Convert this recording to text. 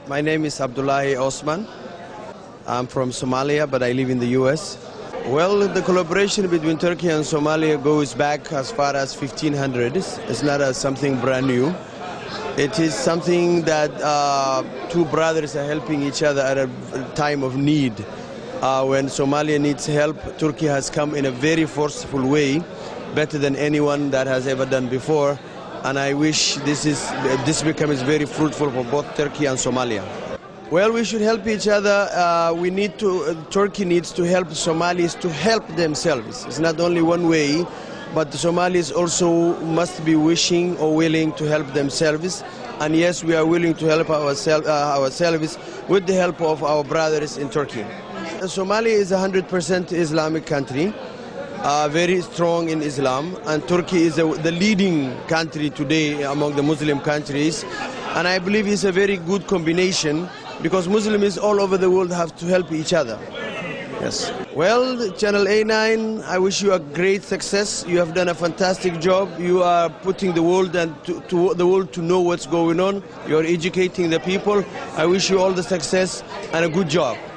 My name is Abdullahi Osman. I'm from Somalia, but I live in the U.S. Well, the collaboration between Turkey and Somalia goes back as far as 1500. It's not something brand new. It is something that two brothers are helping each other at a time of need. When Somalia needs help, Turkey has come in a very forceful way, better than anyone that has ever done before. And I wish this becomes very fruitful for both Turkey and Somalia. Well, we should help each other. Turkey needs to help Somalis to help themselves. It's not only one way, but the Somalis also must be wishing or willing to help themselves. And yes, we are willing to help ourselves with the help of our brothers in Turkey. Somalia is a 100% Islamic country. Very strong in Islam, and Turkey is the leading country today among the Muslim countries, and I believe it's a very good combination because Muslims all over the world have to help each other. Yes. Well, Channel A9, I wish you a great success. You have done a fantastic job. You are putting the world to know what's going on. You are educating the people. I wish you all the success and a good job.